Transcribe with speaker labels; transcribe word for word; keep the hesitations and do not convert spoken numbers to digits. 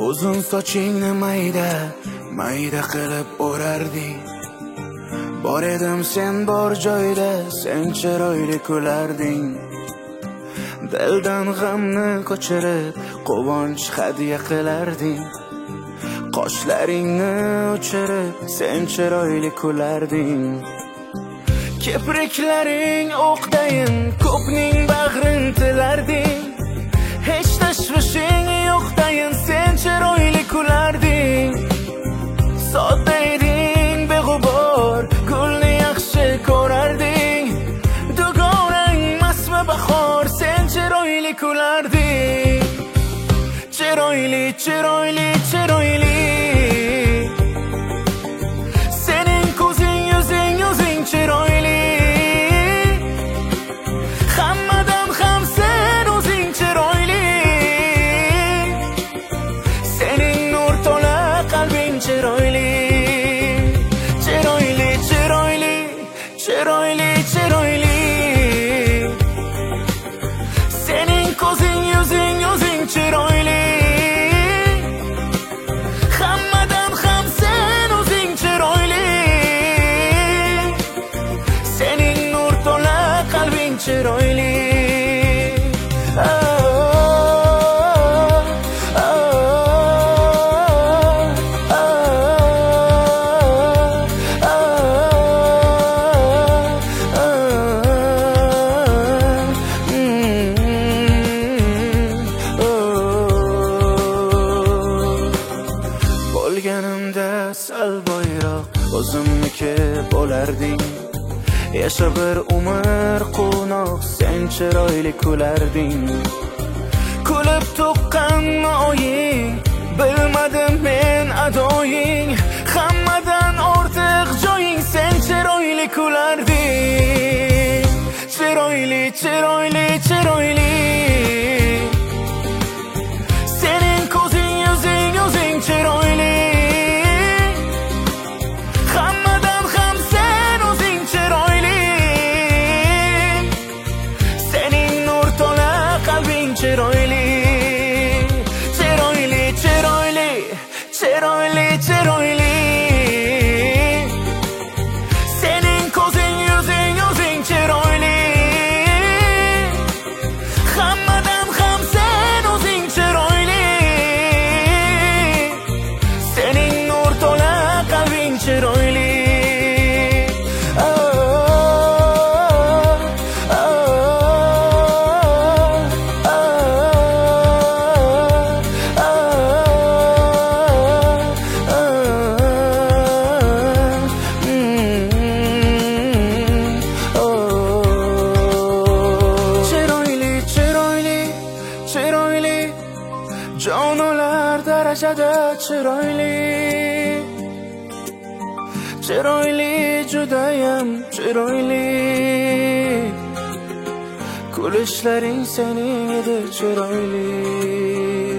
Speaker 1: Uzun sochingni mayda mayda qilib o'rarding. Bor edim sen bor joyda, sen chiroyli kularding. Dildan g'amni ko'chirib quvonch hadya qilarding. Qoshlaringni o'chirib sen chiroyli kularding. Kipriklaring o'qdayin ko'pning bag'rin tilarding. Hech tashvishing yo'qdayin sen chiroyli kularding. Sodda eding beg'ubor, gulni yaxshi ko'rarding. Dugonang masma bahor, sen chiroyli kularding. Chiroyli, chiroyli, chiroyli. Sening ko'zing, yuzing, yuzing chiroyli. Hammadan ham sen o'zing chiroyli. Sening nur to'la qalbing chiroyli. Chiroyli, chiroyli, chiroyli, chiroyli. Sening ko'zing, yuzing, yuzing chiroyli. Hammadan ham sen o'zing chiroyli. Sening nur to'la qalbing chiroyli. Bo'lganimda sal boyroq o'zimniki bo'larding. Yasha bir umr quvnoq sen chiroyli kularding. Kulib tuqqan oying, bilmadim men adoying. Hammadan ortiq joying, sen chiroyli kularding. Chiroyli, chiroyli, chiroyli. Sening ko'zing, yuzing, yuzing chiroyli. Hammadan ham sen o'zing chiroyli. Sening nur to'la qalbing chiroyli. Chiroyli, chiroyli, chiroyli, chiroyli. Sening ko'zing, yuzing, yuzing chiroyli. Hammadan ham sen o'zing chiroyli. Sening nur to'la qalbing chiroyli. Chiroyli, jonolar darajada chiroyli. Chiroyli, judayam chiroyli. Kulishlaring sening edi chiroyli.